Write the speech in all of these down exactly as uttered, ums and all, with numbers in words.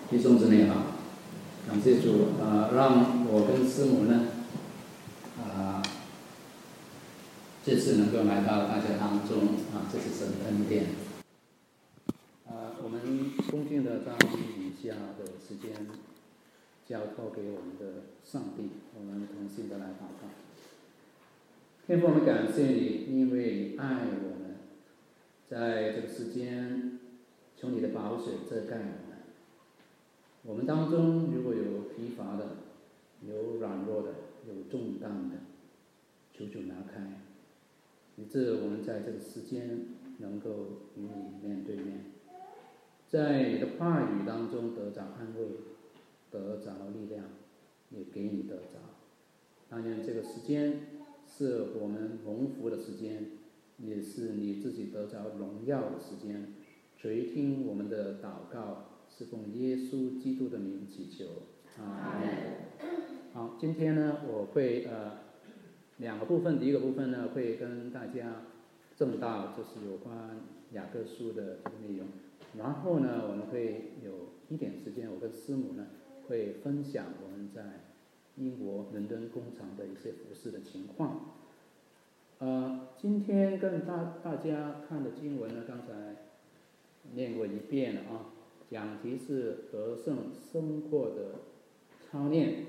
弟兄姊妹好，感谢主啊、呃，让我跟师母呢啊、呃，这次能够来到大家当中啊，这是神的恩典。啊、呃，我们恭敬的将以下的时间交托给我们的上帝，我们同心的来祷告。天父，我们感谢你，因为你爱我们，在这个时间，求你的宝血遮盖我们。我们当中如果有疲乏的，有软弱的，有重担的，求主拿开，以致我们在这个时间能够与你面对面，在你的话语当中得着安慰，得着力量，也给你得着。但愿这个时间是我们蒙福的时间，也是你自己得着荣耀的时间。垂听我们的祷告，是奉耶稣基督的名祈求，阿们。好，今天呢，我会呃两个部分，第一个部分呢会跟大家正道，就是有关雅各书的这个内容。然后呢，我们会有一点时间，我跟师母呢会分享我们在英国伦敦工厂的一些服事的情况。呃，今天跟大大家看的经文呢，刚才念过一遍了啊。讲题是得胜生活的操练。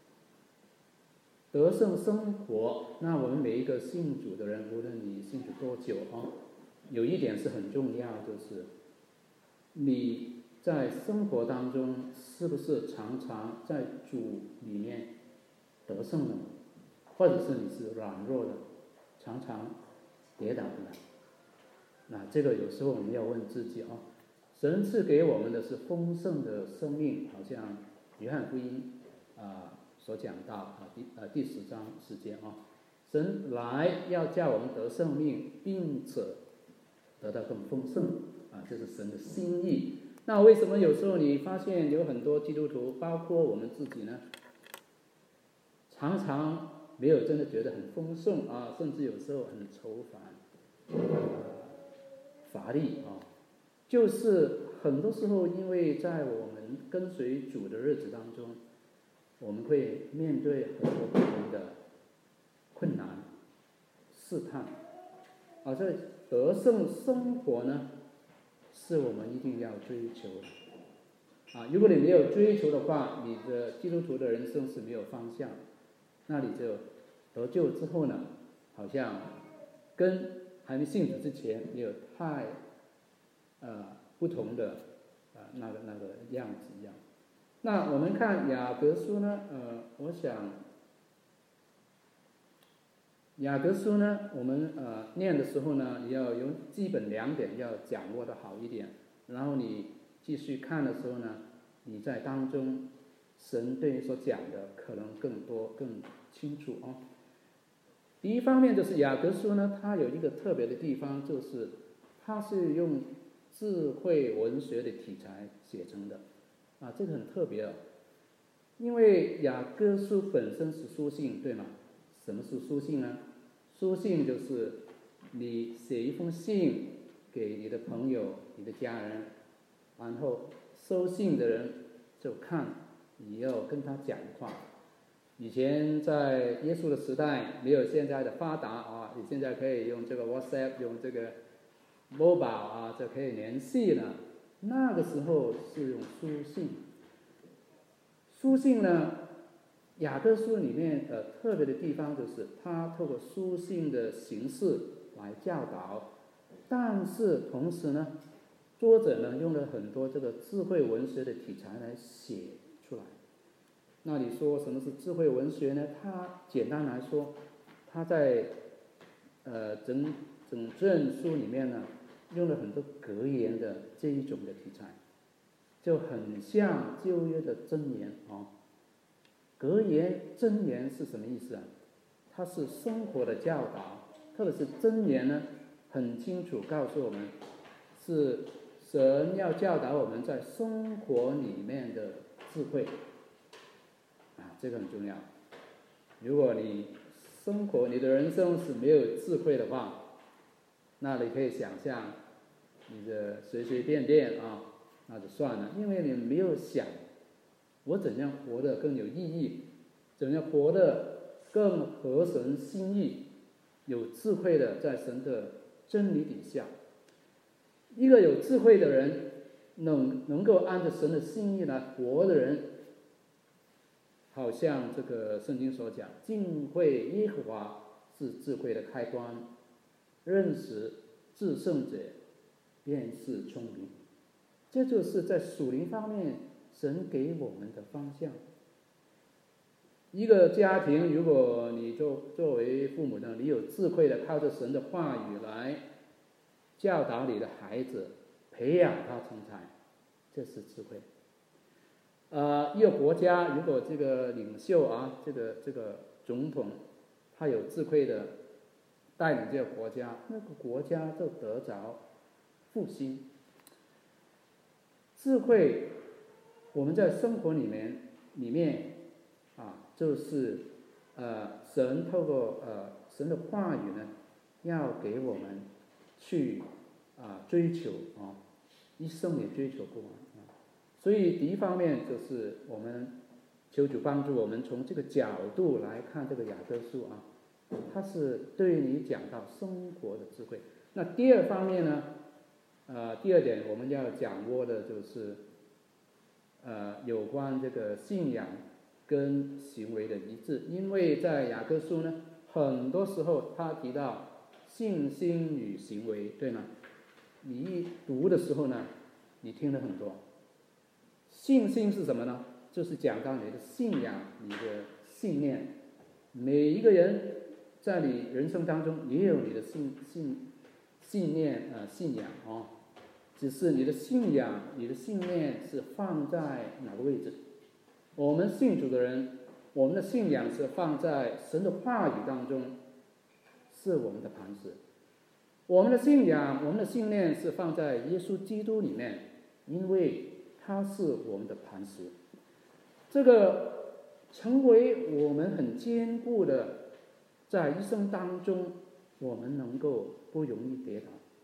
得胜生活，那我们每一个信主的人，无论你信主多久啊，有一点是很重要，就是你在生活当中是不是常常在主里面得胜呢？或者是你是软弱的，常常跌倒的呢？那这个有时候我们要问自己啊。神赐给我们的是丰盛的生命，好像约翰福音啊、呃、所讲到啊第呃第十章时间啊，神来要叫我们得生命，并且得到更丰盛啊，这是神的心意。那为什么有时候你发现有很多基督徒，包括我们自己呢，常常没有真的觉得很丰盛啊，甚至有时候很愁烦、呃、乏力啊？就是很多时候，因为在我们跟随主的日子当中，我们会面对很多不同的困难、试探，而这得胜生活呢，是我们一定要追求的。啊，如果你没有追求的话，你的基督徒的人生是没有方向，那你就得救之后呢，好像跟还没信主之前没有太呃，不同的呃那个那个样子一样。那我们看雅各书呢，呃，我想雅各书呢，我们呃念的时候呢，你要有基本两点要掌握的好一点，然后你继续看的时候呢，你在当中神对你所讲的可能更多更清楚哦。第一方面就是雅各书呢，它有一个特别的地方，就是它是用智慧文学的题材写成的，啊，这个很特别哦。因为雅各书本身是书信，对吗？什么是书信呢？书信就是你写一封信给你的朋友、你的家人，然后收信的人就看你要跟他讲话。以前在耶稣的时代没有现在的发达啊，你现在可以用这个 WhatsApp， 用这个mobile 啊，就可以联系了。那个时候是用书信。书信呢，雅各书里面呃特别的地方就是他透过书信的形式来教导，但是同时呢，作者呢用了很多这个智慧文学的题材来写出来。那你说什么是智慧文学呢？它简单来说，它在呃整整卷书里面呢，用了很多格言的这一种的题材，就很像旧约的箴言啊。格言箴言是什么意思啊？它是生活的教导，特别是箴言呢，很清楚告诉我们，是神要教导我们在生活里面的智慧啊，这个很重要。如果你生活你的人生是没有智慧的话，那你可以想象你的随随便便啊， 那就算了，因为你没有想我怎样活得更有意义，怎样活得更合神心意，有智慧的在神的真理底下。一个有智慧的人，能能够按着神的心意来活的人，好像这个圣经所讲，敬畏耶和华是智慧的开端，认识至圣者便是聪明。这就是在属灵方面神给我们的方向。一个家庭，如果你作作为父母呢，你有智慧的靠着神的话语来教导你的孩子，培养他成才，这是智慧。呃，一个国家如果这个领袖啊，这个这个总统，他有智慧的带领这个国家，那个国家就得着复兴。智慧，我们在生活里面里面啊，就是呃，神透过呃神的话语呢，要给我们去啊追求啊，一生也追求不完啊。所以第一方面就是我们求主帮助我们从这个角度来看这个雅各书啊，它是对你讲到生活的智慧。那第二方面呢？呃，第二点我们要掌握的就是，呃，有关这个信仰跟行为的一致。因为在雅各书呢，很多时候他提到信心与行为，对吗？你一读的时候呢，你听了很多。信心是什么呢？就是讲到你的信仰，你的信念。每一个人在你人生当中也有你的信信信念呃信仰哦。只是你的信仰、你的信念是放在哪个位置？我们信主的人，我们的信仰是放在神的话语当中，是我们的磐石。我们的信仰、我们的信念是放在耶稣基督里面，因为他是我们的磐石。这个成为我们很坚固的，在一生当中，我们能够不容易跌倒。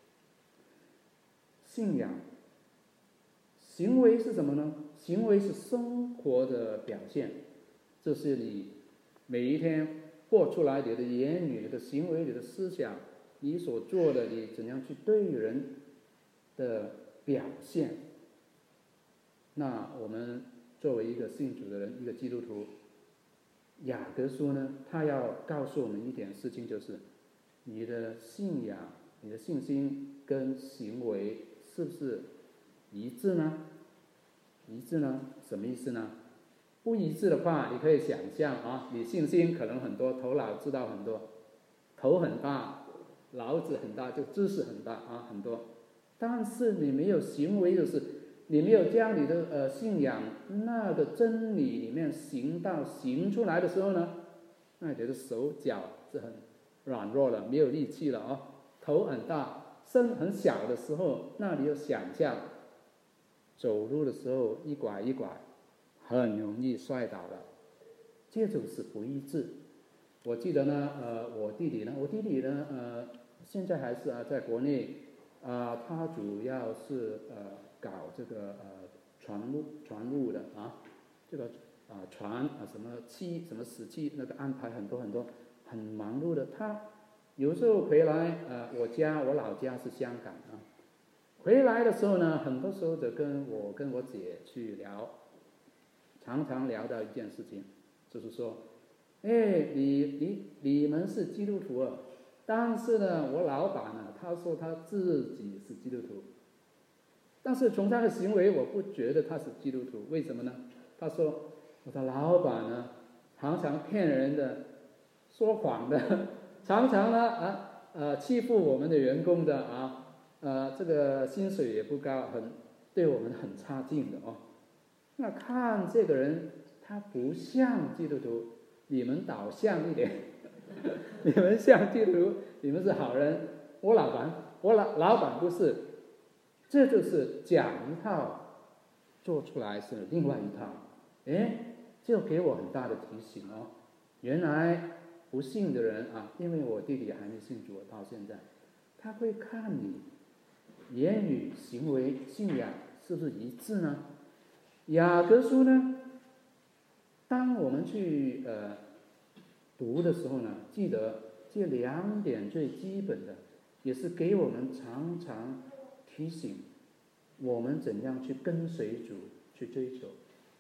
信仰，行为是什么呢？行为是生活的表现，这是你每一天活出来你的言语、你的行为、你的思想，你所做的，你怎样去对人的表现。那我们作为一个信主的人，一个基督徒，雅各书呢，他要告诉我们一点事情，就是你的信仰、你的信心跟行为是不是一致呢？一致呢？什么意思呢？不一致的话，你可以想象啊，你信心可能很多，头脑知道很多，头很大，脑子很大，就知识很大啊，很多。但是你没有行为，就是你没有将你的呃信仰那个真理里面行到行出来的时候呢，那你觉得手脚是很软弱了，没有力气了啊，头很大。身很小的时候，那你就想象走路的时候一拐一拐，很容易摔倒了，这就是不一致。我记得呢，呃，我弟弟呢，我弟弟呢，呃，现在还是啊，在国内啊、呃，他主要是呃搞这个呃船务船务的啊，这个啊、呃、船啊什么期什么时期那个安排很多很多，很忙碌的他。有时候回来，呃，我家我老家是香港啊。回来的时候呢，很多时候就跟我跟我姐去聊，常常聊到一件事情，就是说，哎，你你你们是基督徒啊，但是呢，我老板呢，他说他自己是基督徒，但是从他的行为，我不觉得他是基督徒，为什么呢？他说我的老板呢，常常骗人的，说谎的。常常呢啊呃欺负我们的员工的啊，呃这个薪水也不高，很对我们很差劲的哦。那看这个人，他不像基督徒，你们倒像一点，你们像基督徒，你们是好人。我老板，我老老板不是，这就是讲一套，做出来是另外一套。哎，就给我很大的提醒哦，原来。不信的人啊，因为我弟弟还没信主到现在，他会看你言语、行为、信仰是不是一致呢？雅各书呢，当我们去呃读的时候呢，记得这两点最基本的，也是给我们常常提醒我们怎样去跟随主去追求。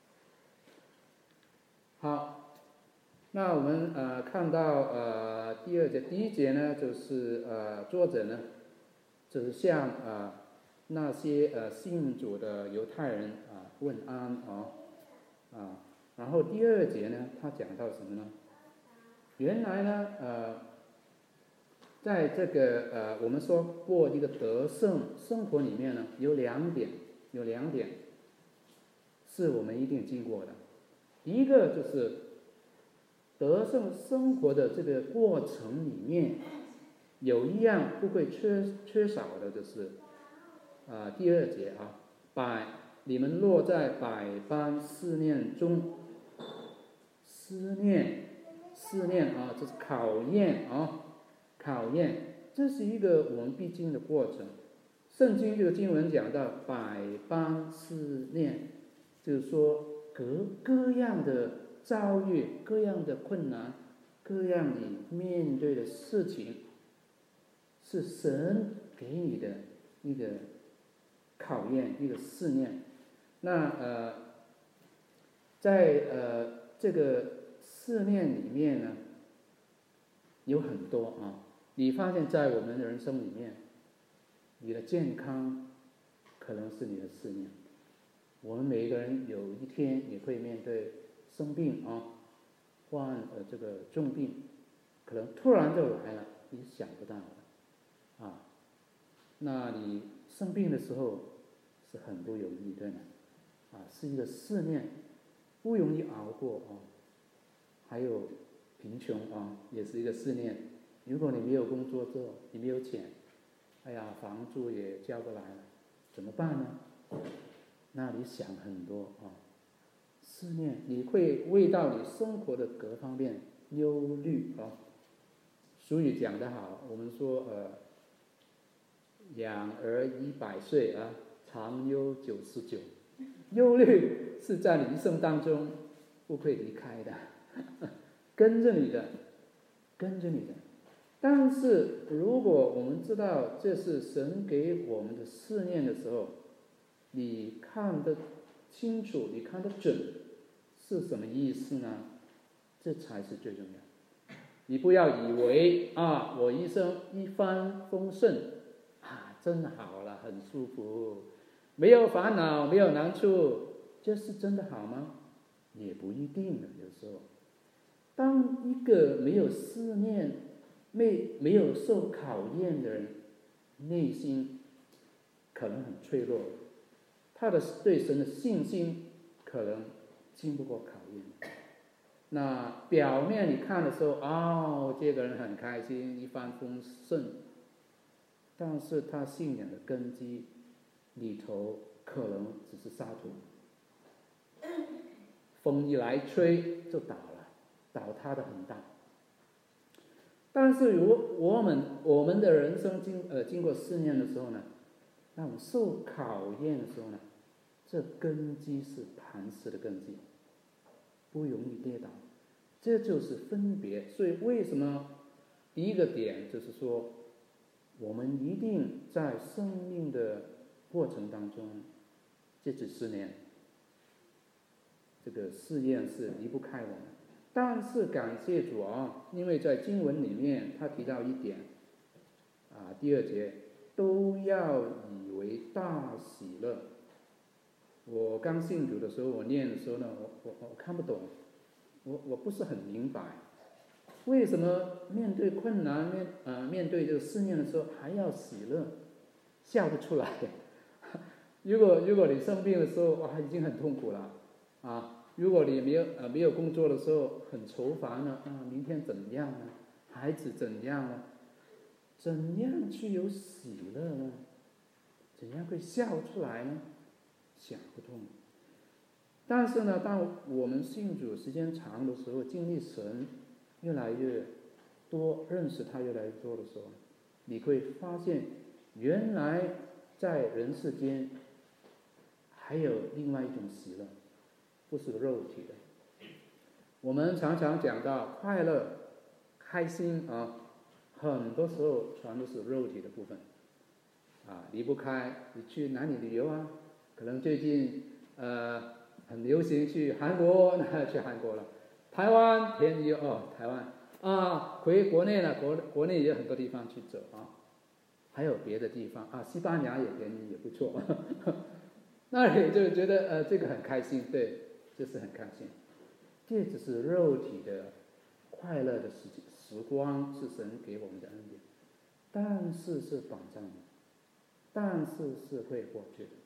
好，那我们呃看到呃第二节，第一节呢就是呃作者呢就是向呃那些呃信主的犹太人啊、呃、问安哦啊，然后第二节呢他讲到什么呢？原来呢呃在这个呃我们说过一个得胜生活里面呢，有两点有两点是我们一定经过的。一个就是得胜生活的这个过程里面，有一样不会缺缺少的，就是啊、呃、第二节啊，百你们落在百般试炼中，思念思念啊，这是考验啊，考验，这是一个我们必经的过程。圣经这个经文讲到百般试炼，就是说各各样的遭遇，各样的困难，各样你面对的事情，是神给你的一个考验，一个试炼。那呃，在呃这个试炼里面呢，有很多啊。你发现在我们的人生里面，你的健康可能是你的试炼。我们每一个人有一天也会面对生病啊，患呃这个重病，可能突然就来了，你想不到的啊。那你生病的时候是很不容易，对吗？啊，是一个试炼，不容易熬过啊。还有贫穷啊，也是一个试炼。如果你没有工作做，你没有钱，哎呀，房租也交不来了，怎么办呢？那你想很多啊，试炼你会为到你生活的各方面忧虑啊。俗语讲得好，我们说呃，养儿一百岁啊，长忧九十九。忧虑是在你一生当中不会离开的，跟着你的，跟着你的。但是如果我们知道这是神给我们的试炼的时候，你看得清楚，你看得准是什么意思呢？这才是最重要。你不要以为啊，我一生一帆风顺啊，真好了，很舒服，没有烦恼，没有难处，这是真的好吗？也不一定的。有时候，当一个没有试炼、没没有受考验的人，内心可能很脆弱，他的对神的信心可能经不过考验。那表面你看的时候，哦，这个人很开心，一帆风顺，但是他信仰的根基里头可能只是沙土，风一来吹就倒了，倒塌的很大。但是如我们我们的人生经呃经过试炼的时候呢，那我们受考验的时候呢，这根基是磐石的根基，不容易跌倒。这就是分别。所以为什么第一个点就是说，我们一定在生命的过程当中，这几十年，这个试验是离不开我们。但是感谢主啊，因为在经文里面他提到一点啊，第二节都要以为大喜乐。我刚信主的时候，我念的时候呢，我我我看不懂，我我不是很明白，为什么面对困难面呃面对这个试炼的时候还要喜乐，笑得出来？如果如果你生病的时候哇已经很痛苦了啊。如果你没有呃没有工作的时候很愁烦了啊，明天怎样呢？孩子怎样呢？怎样去有喜乐呢？怎样会笑出来呢？想不通。但是呢，当我们信主时间长的时候，经历神越来越多，认识他越来越多的时候，你会发现，原来在人世间还有另外一种喜乐，不是肉体的。我们常常讲到快乐、开心啊，很多时候全都是肉体的部分啊，离不开。你去哪里旅游啊？可能最近呃很流行去韩国，那去韩国了。台湾便宜哦，台湾啊，回国内了，国国内也有很多地方去走啊，还有别的地方啊，西班牙也便宜，也不错。那也就觉得呃这个很开心，对，就是很开心。这只是肉体的快乐的时时光，是神给我们的恩典，但是是短暂的，但是是会过去的。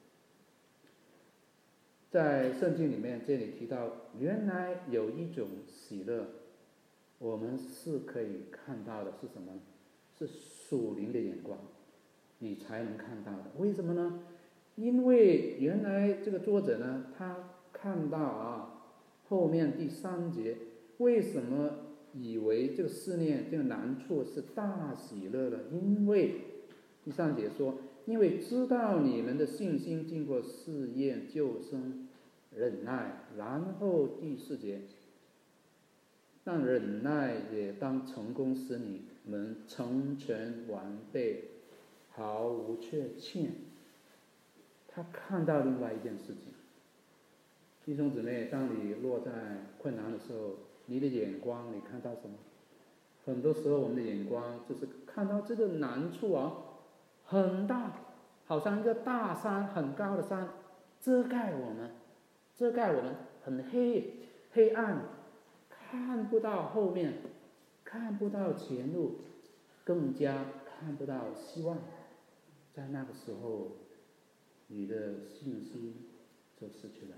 在圣经里面，这里提到，原来有一种喜乐，我们是可以看到的，是什么？是属灵的眼光，你才能看到的。为什么呢？因为原来这个作者呢，他看到啊。后面第三节，为什么以为这个试炼、这个难处是大喜乐呢？因为第三节说，因为知道你们的信心经过试验，就生忍耐。然后第四节，但忍耐也当成功，使你们成全完备，毫无缺欠。他看到另外一件事情。弟兄姊妹，当你落在困难的时候，你的眼光你看到什么？很多时候我们的眼光就是看到这个难处啊，很大，好像一个大山，很高的山，遮盖我们，遮盖我们，很黑，黑暗，看不到后面，看不到前路，更加看不到希望。在那个时候，你的信心就失去了。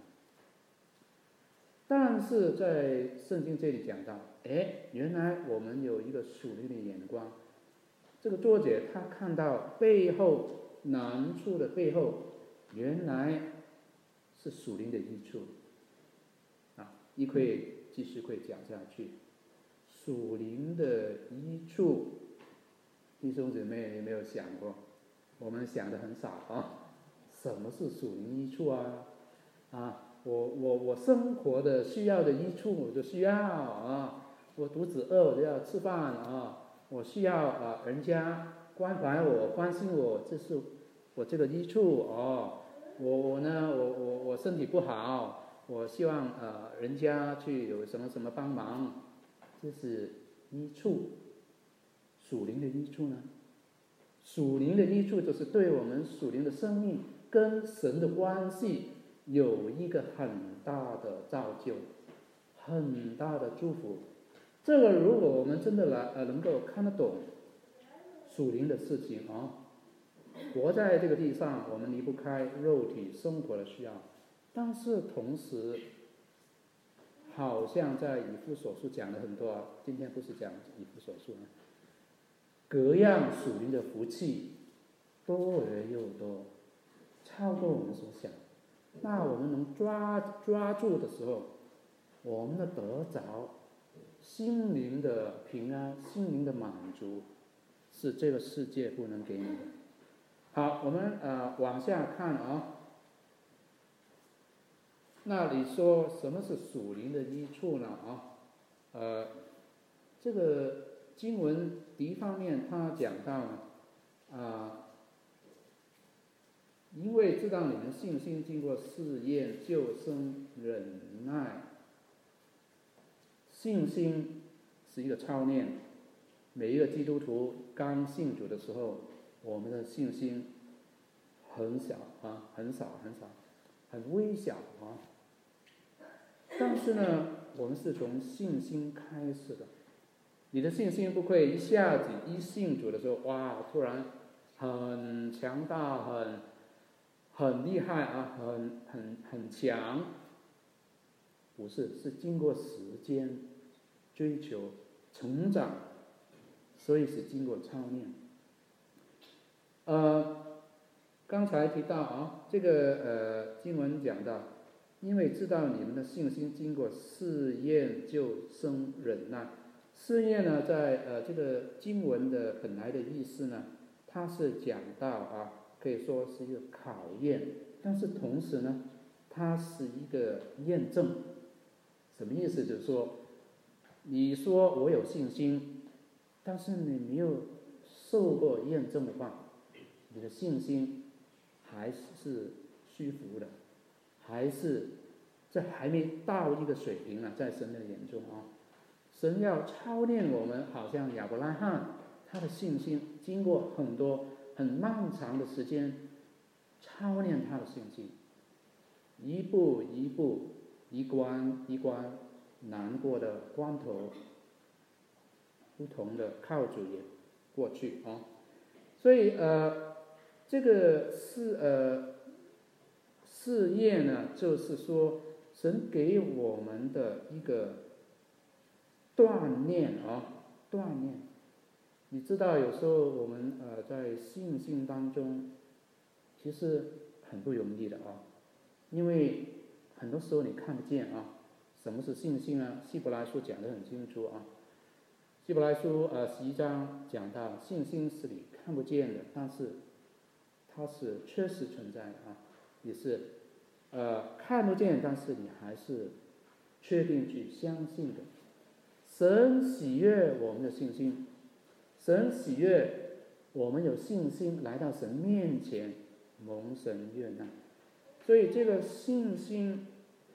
但是在圣经这里讲到，哎，原来我们有一个属灵的眼光。这个作者他看到背后难处的背后，原来是属灵的益处。啊，一会继续会讲下去。属灵的益处，弟兄姊妹有没有想过？我们想的很少啊。什么是属灵益处啊？啊？我我我生活的需要的益处我就需要啊，我肚子饿我就要吃饭啊，我需要啊人家关怀我关心我，这是我这个益处哦。我我呢我我我身体不好，我希望呃人家去有什么什么帮忙，这是益处。属灵的益处呢？属灵的益处就是对我们属灵的生命跟神的关系有一个很大的造就，很大的祝福。这个如果我们真的来呃能够看得懂属灵的事情啊，活在这个地上，我们离不开肉体生活的需要，但是同时，好像在以弗所书讲了很多啊，今天不是讲以弗所书呢，各样属灵的福气多而又多，超过我们所想。那我们能抓抓住的时候，我们的得着心灵的平安，心灵的满足，是这个世界不能给你的。好，我们呃往下看啊。那你说什么是属灵的益处呢？啊，呃，这个经文第一方面他讲到呢，啊。因为知道你们信心经过试验，就生忍耐。信心是一个操练，每一个基督徒刚信主的时候，我们的信心很小啊，很少很少，很微小啊。但是呢，我们是从信心开始的。你的信心不会一下子一信主的时候，哇，突然很强大，很。很厉害啊，很很很强，不是，是经过时间追求成长，所以是经过操练。呃，刚才提到啊，这个呃经文讲到，因为知道你们的信心经过试验，就生忍耐。试验呢，在呃这个经文的本来的意思呢，它是讲到啊。可以说是一个考验，但是同时呢， 它是一个验证。什么意思？就是说，你说我有信心，但是你没有受过验证的话，你的信心还是虚浮的，还是这还没到一个水平啊，在神的眼中啊。神要操练我们，好像亚伯拉罕他的信心经过很多很漫长的时间操练他的信心，一步一步一关一关难过的关头，不同的靠主也过去啊。所以呃，这个是呃试验呢，就是说神给我们的一个锻炼啊，锻炼。你知道，有时候我们呃在信心当中，其实很不容易的啊，因为很多时候你看不见啊。什么是信心啊？希伯来书讲得很清楚啊。希伯来书呃十一章讲到，信心是你看不见的，但是它是确实存在的啊，也是呃看不见，但是你还是确定去相信的。神喜悦我们的信心，神喜悦我们有信心来到神面前蒙神悦纳。所以这个信心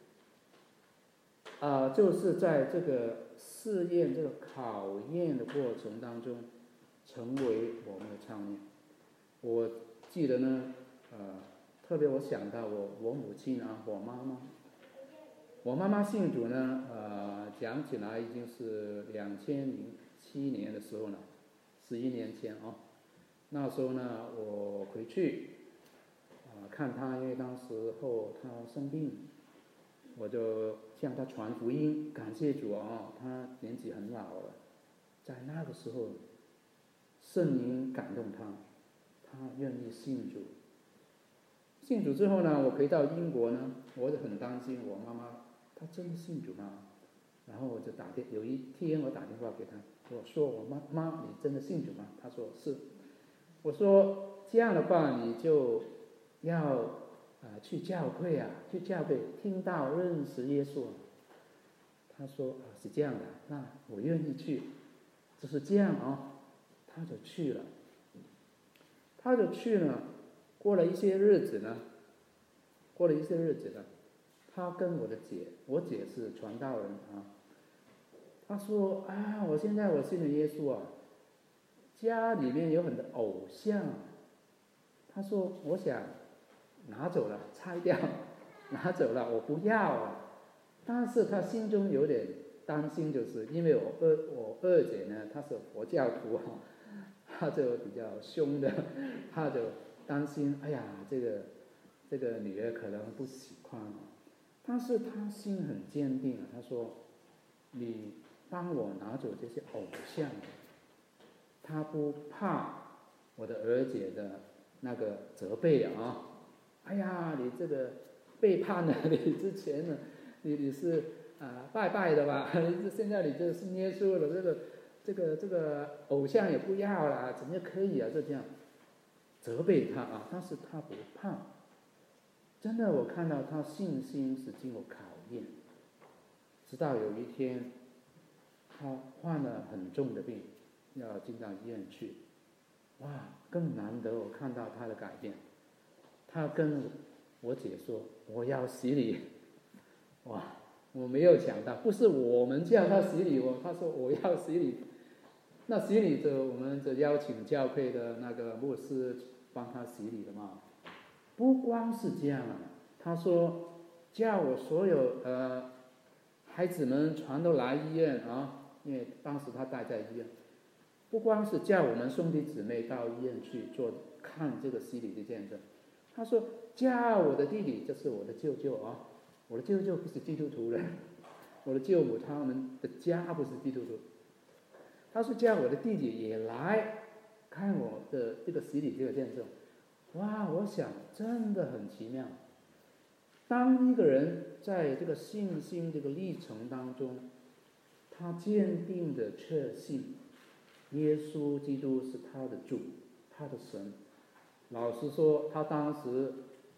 啊、呃，就是在这个试验、这个考验的过程当中，成为我们的操练。我记得呢，呃，特别我想到我我母亲啊，我妈妈，我妈妈信主呢，呃，讲起来已经是两千零七年的时候了，十一年前啊。那时候呢，我回去啊、呃、看她，因为当时候她生病。我就向他传福音，感谢主啊！他年纪很老了，在那个时候，圣灵感动他，他愿意信主。信主之后呢，我回到英国呢，我就很担心我妈妈，她真的信主吗？然后我就打电，有一天我打电话给她，我说我妈妈，你真的信主吗？她说是。我说这样的话，你就要。啊、呃，去教会啊，去教会听到认识耶稣。他说啊，是这样的，那我愿意去，就是这样啊，他就去了。他就去了，过了一些日子呢，过了一些日子呢，他跟我的姐，我姐是传道人啊，他说啊，我现在我信了耶稣啊，家里面有很多偶像，他说我想。拿走了，拆掉，拿走了，我不要啊！但是他心中有点担心，就是因为我二我二姐呢，她是佛教徒啊，她就比较凶的，她就担心，哎呀，这个这个女儿可能不喜欢啊。但是她心很坚定啊，她说：“你帮我拿走这些偶像。”她不怕我的二姐的那个责备啊。哎呀，你这个背叛了你之前呢，你你是啊、呃、拜拜的吧？你现在你这是耶稣了，这个这个这个偶像也不要了，怎么可以啊？就这样责备他啊，但是他不怕。真的，我看到他信心是经过考验，直到有一天，他患了很重的病，要进到医院去。哇，更难得我看到他的改变。他跟我姐说：“我要洗礼。”哇，我没有想到，不是我们叫他洗礼，我他说我要洗礼。那洗礼就我们就邀请教会的那个牧师帮他洗礼了嘛。不光是这样啊，他说叫我所有呃孩子们全都来医院啊，因为当时他待在医院。不光是叫我们兄弟姊妹到医院去做看这个洗礼的见证。他说：“叫我的弟弟，这是我的舅舅啊，我的舅舅不是基督徒人，我的舅母他们的家不是基督徒。他说叫我的弟弟也来看我的这个洗礼这个见证。哇，我想真的很奇妙。当一个人在这个信心这个历程当中，他坚定的确信耶稣基督是他的主，他的神。”老实说，他当时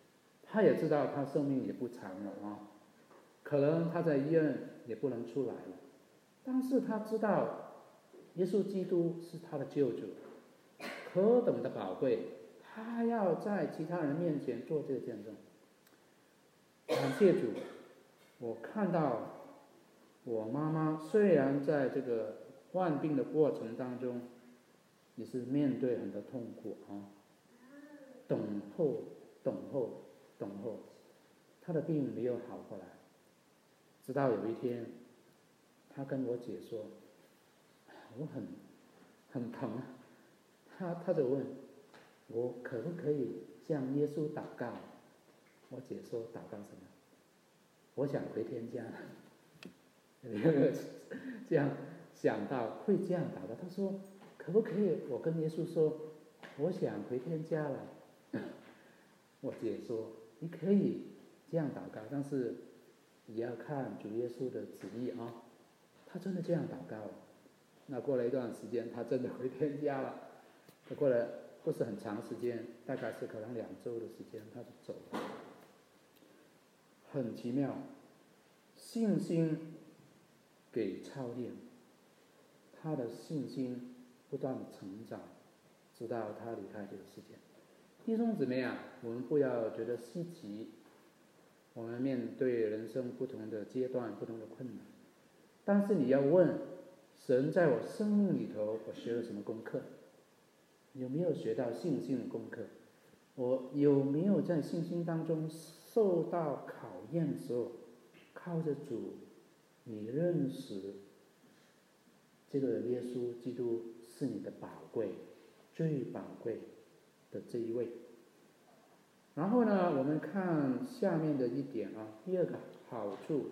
他也知道他生命也不长了啊，可能他在医院也不能出来了，但是他知道耶稣基督是他的救主，何等的宝贵，他要在其他人面前做这个见证。感谢主，我看到我妈妈虽然在这个患病的过程当中也是面对很多痛苦啊，等候等候等候，她的病没有好过来，直到有一天她跟我姐说我很很疼，她她就问我可不可以向耶稣祷告。我姐说祷告什么？我想回天家。有没有这样想到会这样祷告？他说可不可以我跟耶稣说我想回天家了？我姐说你可以这样祷告，但是也要看主耶稣的旨意啊。他真的这样祷告了。那过了一段时间他真的回天家了，过了不是很长时间，大概是可能两周的时间他就走了。很奇妙，信心给操练，他的信心不断的成长，直到他离开这个世界。弟兄姊妹啊，我们不要觉得稀奇，我们面对人生不同的阶段、不同的困难，但是你要问神，在我生命里头我学了什么功课？有没有学到信心的功课？我有没有在信心当中受到考验的时候，靠着主，你认识这个耶稣基督是你的宝贵、最宝贵的这一位。然后呢，我们看下面的一点啊，第二个好处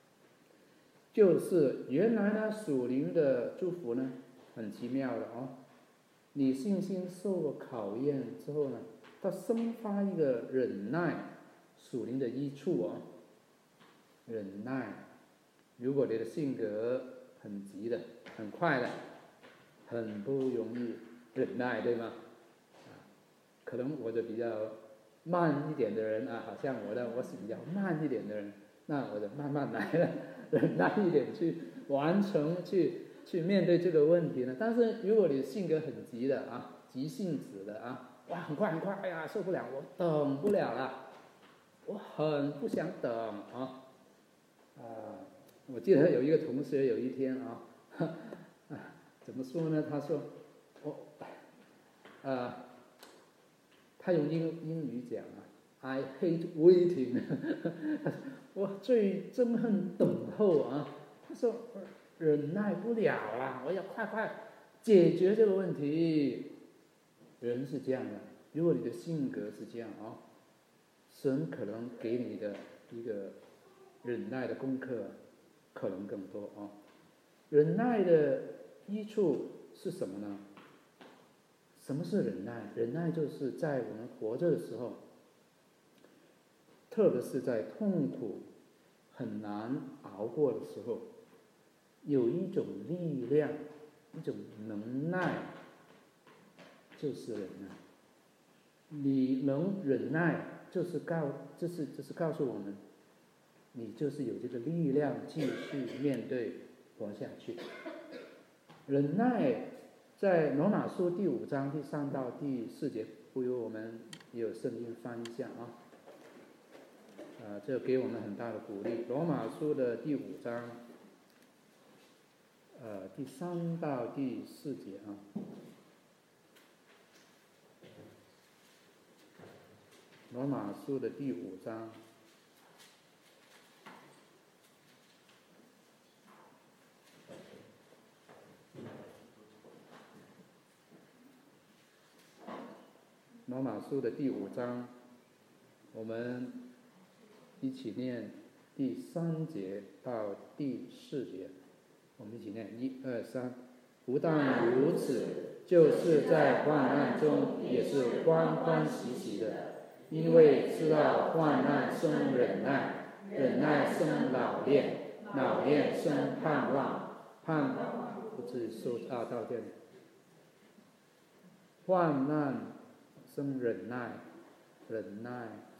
就是原来呢属灵的祝福呢很奇妙的哦，你信心受过考验之后呢，它生发一个忍耐属灵的益处哦。忍耐，如果你的性格很急的、很快的、很不容易忍耐，对吗？可能我的比较慢一点的人啊，好像我的我是比较慢一点的人，那我就慢慢来了，忍耐一点去完成，去去面对这个问题呢。但是如果你性格很急的啊，急性子的啊，哇，很快很快，哎呀，受不了，我等不了了，我很不想等啊。啊，我记得有一个同学有一天啊，啊怎么说呢？他说，我，啊，他用英英语讲啊 ，I hate waiting 我最憎恨等候啊。他说忍耐不了了，我要快快解决这个问题。人是这样的，如果你的性格是这样啊，神可能给你的一个忍耐的功课可能更多啊。忍耐的益处是什么呢？什么是忍耐？忍耐就是在我们活着的时候，特别是在痛苦很难熬过的时候，有一种力量，一种能耐，就是忍耐。你能忍耐，就是告，这是这是告诉我们，你就是有这个力量继续面对活下去。忍耐在罗马书第五章第三到第四节，不如我们也有圣经翻一下啊，呃，这给我们很大的鼓励。罗马书的第五章，呃，第三到第四节啊。罗马书的第五章，罗马书的第五章，我们一起念第三节到第四节，我们一起念，一二三。不但如此，就是在患难中也是欢欢喜喜的，因为知道患难生忍耐，忍耐生老练，老练生盼望，盼望不至于受啊道歉。患难生忍耐，忍耐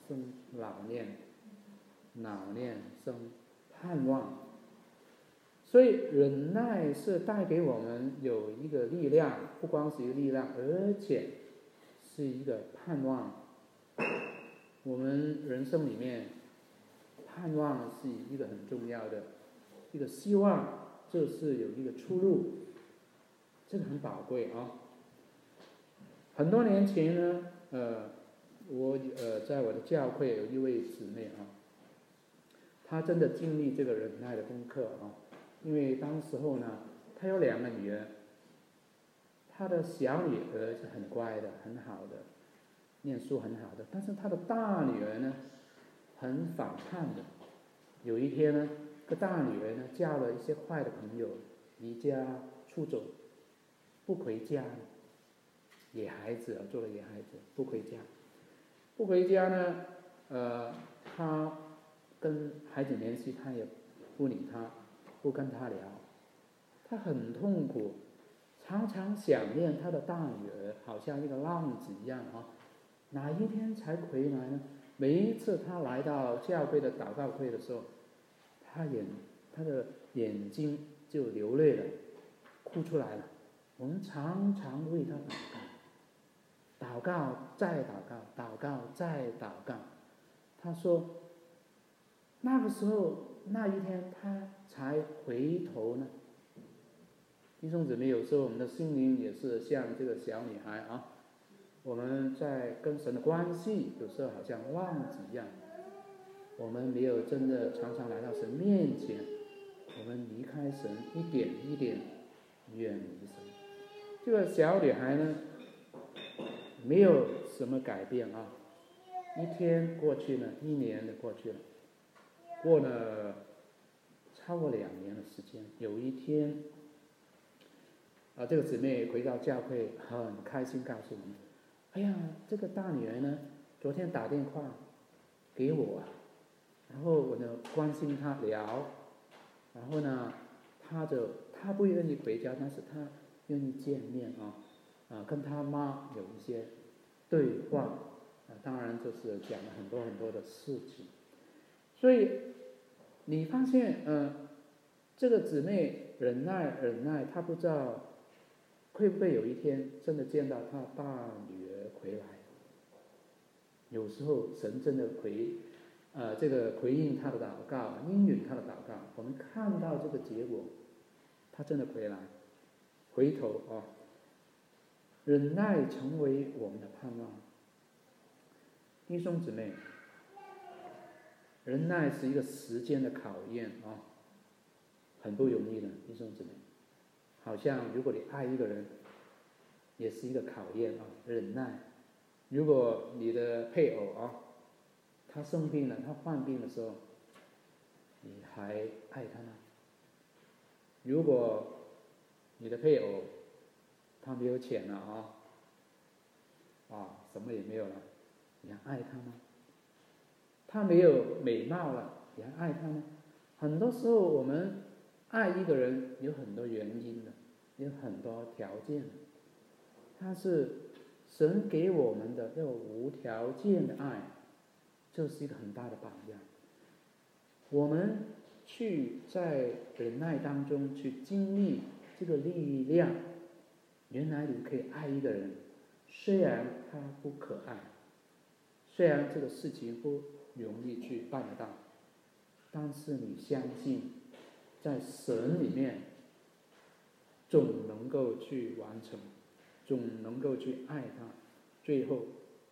生老念，老念生盼望。所以忍耐是带给我们有一个力量，不光是一个力量，而且是一个盼望。我们人生里面，盼望是一个很重要的一个希望，这是有一个出路，这个很宝贵啊。很多年前呢，呃，我呃在我的教会有一位姊妹啊，她真的经历这个忍耐的功课啊。因为当时候呢，她有两个女儿，她的小女儿是很乖的，很好的，念书很好的，但是她的大女儿呢，很反叛的。有一天呢，这大女儿呢交了一些坏的朋友，离家出走，不回家，野孩子啊，做了野孩子，不回家，不回家呢，呃，她跟孩子联系，她也不理他。不跟他聊，他很痛苦，常常想念他的大女儿，好像一个浪子一样啊。哪一天才回来呢？每一次他来到教会的祷告会的时候，他眼他的眼睛就流泪了，哭出来了。我们常常为他祷告，祷告再祷告，祷告再祷告。他说，那个时候那一天他才回头呢。弟兄姊妹，有时候我们的心灵也是像这个小女孩啊，我们在跟神的关系有时候好像浪子一样，我们没有真的常常来到神面前，我们离开神，一点一点远离神。这个小女孩呢，没有什么改变啊，一天过去了，一年的过去了，过了超过两年的时间。有一天啊，这个姊妹回到教会，很开心告诉我们：“哎呀，这个大女儿呢，昨天打电话给我，然后我呢关心她聊，然后呢，她就她不愿意回家，但是她愿意见面啊，啊，跟她妈有一些对话啊，当然就是讲了很多很多的事情。所以你发现，嗯、呃，这个姊妹忍耐忍耐，她不知道会不会有一天真的见到她大女儿回来。有时候神真的回，呃，这个回应她的祷告，应允她的祷告。我们看到这个结果，她真的回来，回头啊，忍耐成为我们的盼望。弟兄姊妹，忍耐是一个时间的考验啊，很不容易的，弟兄姊妹。好像如果你爱一个人，也是一个考验啊，忍耐。如果你的配偶啊，他生病了，他患病的时候，你还爱他吗？如果你的配偶他没有钱了啊，啊，什么也没有了，你还爱他吗？他没有美貌了，你还爱他吗？很多时候我们爱一个人有很多原因的，有很多条件的，但是神给我们的这个无条件的爱，就是一个很大的榜样。我们去在忍耐当中去经历这个力量，原来你可以爱一个人，虽然他不可爱，虽然这个事情不容易去办得到，但是你相信在神里面总能够去完成，总能够去爱他。最后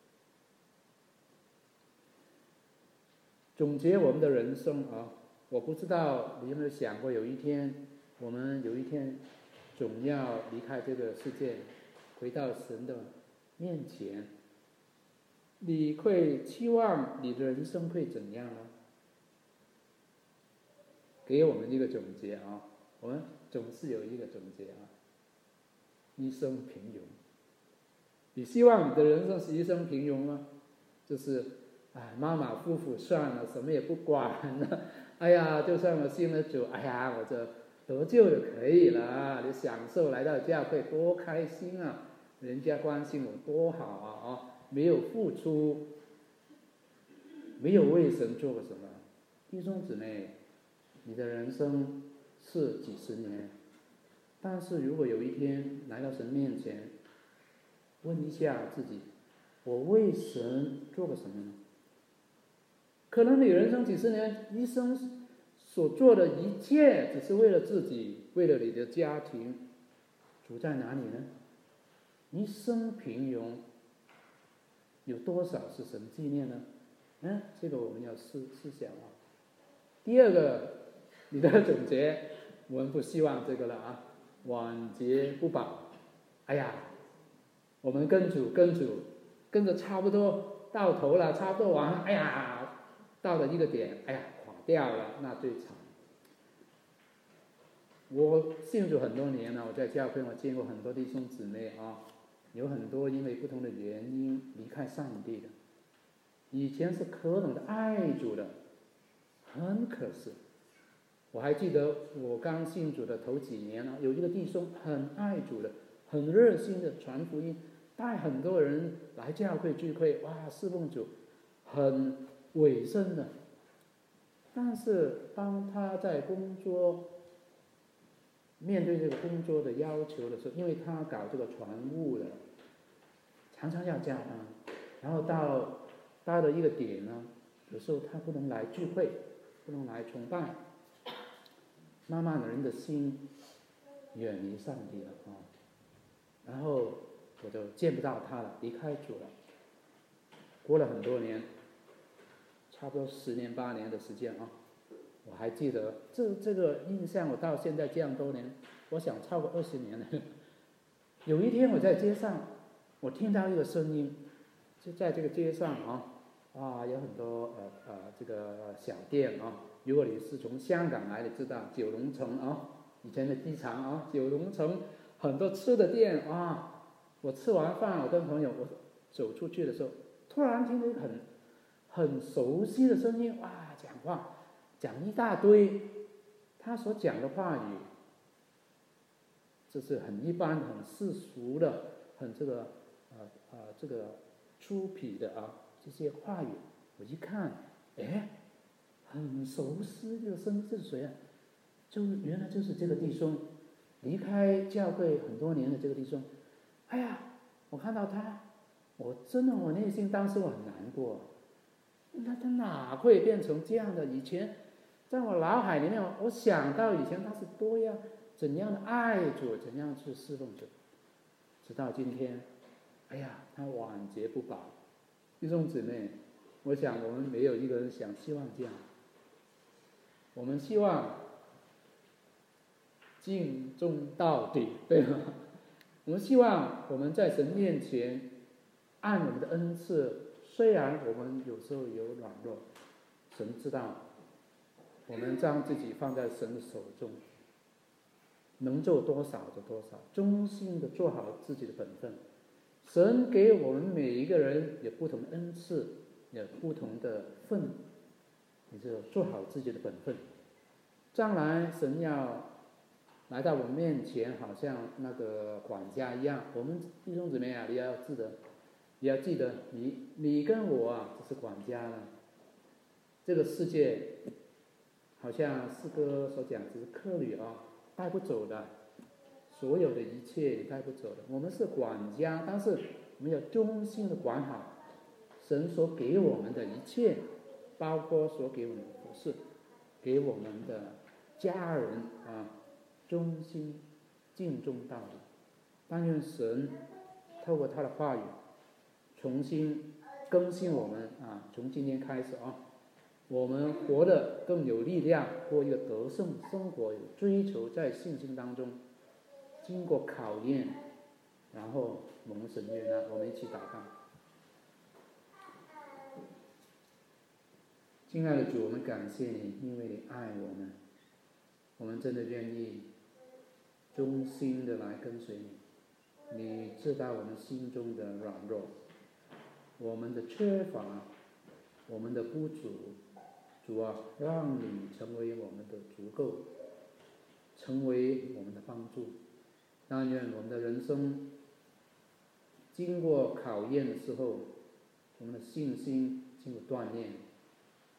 总结我们的人生啊，我不知道你有没有想过，有一天我们有一天总要离开这个世界，回到神的面前，你会期望你的人生会怎样呢？给我们一个总结啊，我们总是有一个总结啊，一生平庸。你希望你的人生是一生平庸吗？就是啊，马马虎虎算了，什么也不管了。哎呀，就算我信了主，哎呀，我这得救就可以了。你享受来到教会多开心啊，人家关心我多好啊！啊，没有付出， 没有为神做过什么。弟兄姊妹，你的人生是几十年，但是如果有一天来到神面前，问一下自己，我为神做过什么呢？可能你人生几十年，一生所做的一切只是为了自己，为了你的家庭，主在哪里呢？一生平庸，有多少是神纪念呢？嗯，这个我们要思思想啊。第二个，你的总结，我们不希望这个了啊，晚节不保。哎呀，我们跟主跟主跟着差不多到头了，差不多完了，哎呀，到了一个点，哎呀，垮掉了，那最惨。我信主很多年了，我在教会我见过很多弟兄姊妹啊，有很多因为不同的原因离开上帝的。以前是可懂的爱主的，很可惜。我还记得我刚信主的头几年啊，有一个弟兄很爱主的，很热心的传福音，带很多人来教会聚会，哇，侍奉主，很委身的。但是当他在工作，面对这个工作的要求的时候，因为他搞这个船务的，常常要加班，然后到到了一个点呢，有时候他不能来聚会，不能来崇拜，慢慢的人的心远离上帝了啊。然后我就见不到他了，离开主了。过了很多年，差不多十年八年的时间啊，我还记得这这个印象，我到现在这样多年，我想超过二十年了。有一天我在街上，我听到一个声音，就在这个街上啊，啊有很多呃呃这个小店啊。如果你是从香港来，你知道九龙城啊，以前的机场啊，九龙城很多吃的店啊。我吃完饭，我跟朋友我走出去的时候，突然听到一个很很熟悉的声音，哇，讲话讲一大堆，他所讲的话语，这是很一般、很世俗的、很这个呃呃这个粗鄙的啊这些话语。我一看，哎，很熟悉，这个声音，这是谁啊？就原来就是这个弟兄，离开教会很多年的这个弟兄。哎呀，我看到他，我真的我内心当时我很难过。那他哪会变成这样的？以前在我脑海里面，我想到以前他是多样怎样的爱主，怎样去侍奉主，直到今天，哎呀，他晚节不保。弟兄姊妹，我想我们没有一个人想希望这样，我们希望尽忠到底，对吗？我们希望我们在神面前按我们的恩赐，虽然我们有时候有软弱，神知道，我们将自己放在神的手中，能做多少就多少，忠心的做好自己的本分。神给我们每一个人有不同的恩赐，有不同的份，你就做好自己的本分。将来神要来到我们面前，好像那个管家一样。我们弟兄姊妹啊，你要记得，你要记得，你你跟我啊，只是管家了。这个世界，好像诗歌所讲，只是客旅啊，带不走的，所有的一切带不走的。我们是管家，但是我们要忠心的管好神所给我们的一切，包括所给我们的服侍，给我们的家人啊。忠心尽忠到底。但愿神透过他的话语重新更新我们啊！从今天开始啊，我们活得更有力量，过一个得胜生活，有追求，在信心当中经过考验，然后蒙神悦纳。我们一起祷告。亲爱的主，我们感谢你，因为你爱我们，我们真的愿意忠心的来跟随你。你知道我们心中的软弱，我们的缺乏，我们的不足。主啊，让你成为我们的足够，成为我们的帮助。但愿我们的人生经过考验的时候，我们的信心经过锻炼，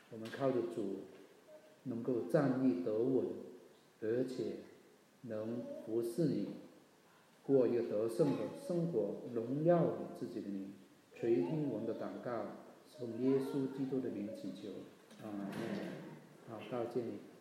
我们靠着主能够站立得稳，而且能服侍你，过一个得胜的生活，荣耀你自己的名。垂听我们的祷告，奉耶稣基督的名祈求，阿门。好，到这里。